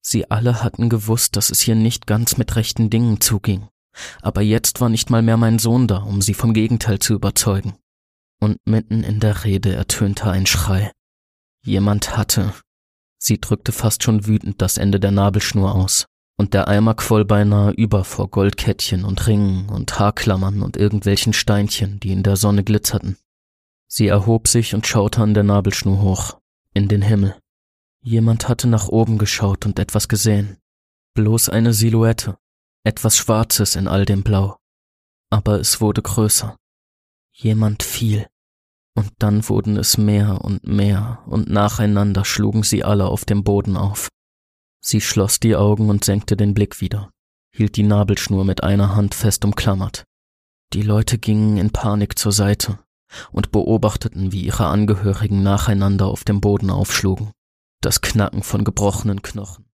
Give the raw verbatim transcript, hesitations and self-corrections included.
Sie alle hatten gewusst, dass es hier nicht ganz mit rechten Dingen zuging. Aber jetzt war nicht mal mehr mein Sohn da, um sie vom Gegenteil zu überzeugen. Und mitten in der Rede ertönte ein Schrei. Jemand hatte. Sie drückte fast schon wütend das Ende der Nabelschnur aus. Und der Eimer quoll beinahe über vor Goldkettchen und Ringen und Haarklammern und irgendwelchen Steinchen, die in der Sonne glitzerten. Sie erhob sich und schaute an der Nabelschnur hoch, in den Himmel. Jemand hatte nach oben geschaut und etwas gesehen. Bloß eine Silhouette, etwas Schwarzes in all dem Blau. Aber es wurde größer. Jemand fiel. Und dann wurden es mehr und mehr, und nacheinander schlugen sie alle auf dem Boden auf. Sie schloss die Augen und senkte den Blick wieder, hielt die Nabelschnur mit einer Hand fest umklammert. Die Leute gingen in Panik zur Seite und beobachteten, wie ihre Angehörigen nacheinander auf dem Boden aufschlugen. Das Knacken von gebrochenen Knochen,